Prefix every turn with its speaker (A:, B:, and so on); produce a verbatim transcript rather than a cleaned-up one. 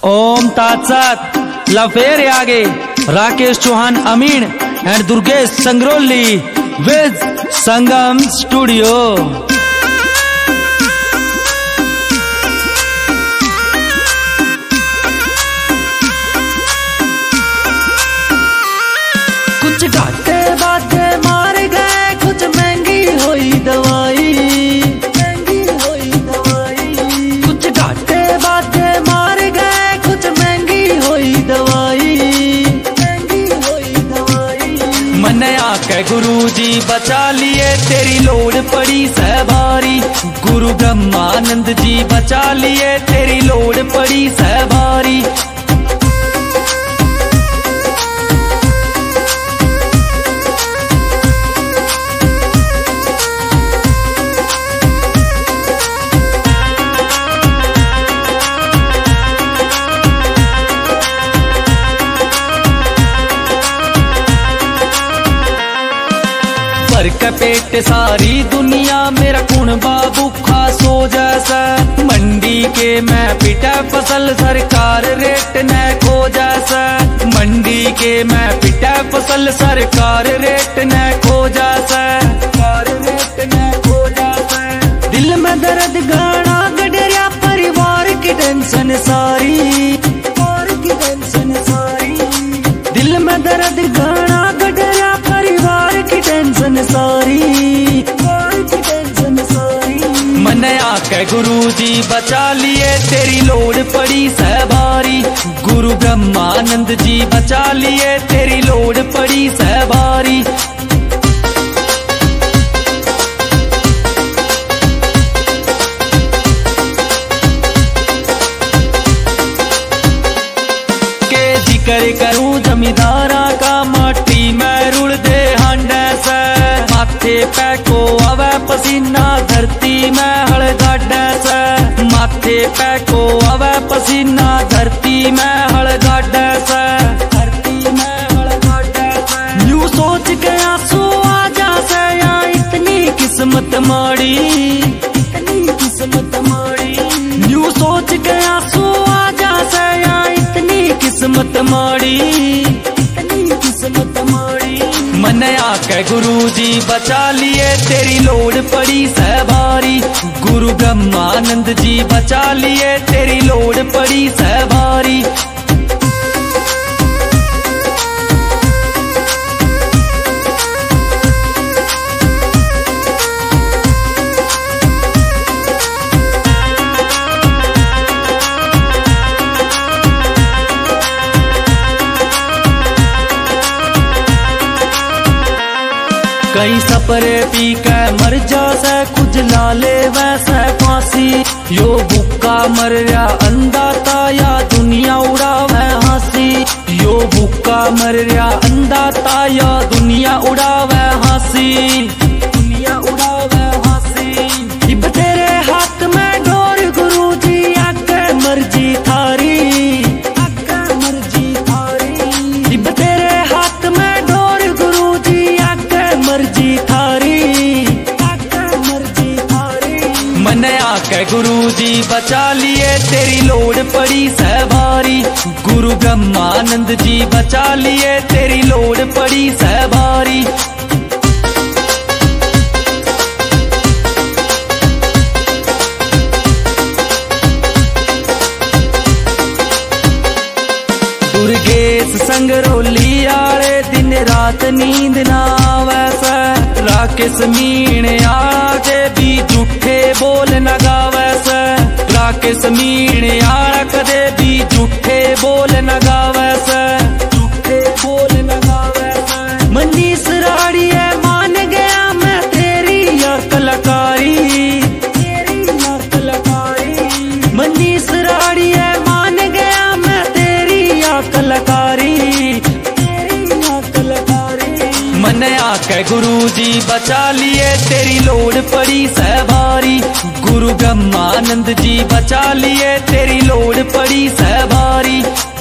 A: ओम तात्सात लफेर आगे Rakesh Chauhan Amin and Durgesh Sangroli with Sangam studio.
B: कुछ घाटे बाटे मार गए, कुछ महंगी हुई दवाई, महंगी हुई दवाई। कुछ घाटे बाटे मार गए, कुछ महंगी हुई दवाई, महंगी हुई दवाई।
A: मन आके गुरु जी बचा लिए, तेरी लोड़ पड़ी सहबारी। गुरु ब्रह्मानंद जी बचा लिए, तेरी लोड़ पड़ी सहबारी। भर के पेट सारी दुनिया, मेरा कुण बाबू खा सो जैसा। मंडी के मैं पिटा फसल, सरकार रेट न खो जैसा। मंडी के मैं पिटा फसल, सरकार रेट न खो जैसा, सरकार रेट न खो जैसा।
B: दिल में दर्द गाना गडरिया, परिवार की टेंशन सारी, परिवार की टेंशन सारी। दिल में दर्द गाना गडरिया, परिवार की टेंशन सारी, परिवार की टेंशन सारी।
A: मन आके गुरु जी बचा लिए, तेरी लोड़ पड़ी सहबारी। गुरु ब्रह्मानंद जी बचा लिए, तेरी लोड़ पड़ी सहबारी। जिक्र करूं जमींदारा का, माटी में रुड़ दे हांडे से। माथे पे को आवे पसीना, धरती में हड़ गाडे से। माथे पे को आवे पसीना, धरती में हड़ गाडे से, धरती में हड़ गाडे से।
B: यूं सोच के आंसू आ जासे, या इतनी किस्मत माड़ी, इतनी किस्मत माड़ी। यूं सोच के आंसू आ जासे, या इतनी किस्मत माड़ी, इतनी किस्मत माड़ी।
A: मन आके गुरु जी बचा लिए, तेरी लोड़ पड़ी सहबारी। गुरु ब्रह्मानंद जी बचा लिए, तेरी लोड़ पड़ी सहबारी। कई सपरे पी के मर जासे, कुछ लाले वैसे फांसी। यो भूखा मर रहा अंदाता, या दुनिया उड़ावे हंसी। यो भूखा मर रहा अंदाता, या दुनिया उड़ावे हंसी, दुनिया उड़ावे हंसी।
B: इब तेरे हाथ में डोर गुरु जी, आगे मर्जी थारी, आगे मर्जी थारी। इब तेरे हाथ में डोर गुरु जी, आगे मर्जी थारी, आगे मर्जी थारी।
A: मन आके गुरु जी बचा लिए, तेरी लोड़ पड़ी सहबारी। गुरु ब्रह्मानंद जी बचा लिए, तेरी लोड़ पड़ी सहबारी। दुर्गेश संग्रोली आले, दिन रात नींद ना वैसा। राकेश मीण आके भी झूठे बोल न गावैसा। राकेश मीण आला कदे भी झूठे बोल न गावैसा, झूठे बोल न गावैसा।
B: मनीष राड़िए मान गया मैं तेरी यार कलाकारी, तेरी यार कलाकारी। मनीष राड़िए मान गया मैं तेरी यार कलाकारी, तेरी यार कलाकारी।
A: मन आके गुरु जी बचा लिए, तेरी लोड़ पड़ी सहबारी। गुरु ब्रह्मानंद जी बचा लिए, तेरी लोड़ पड़ी सहबारी।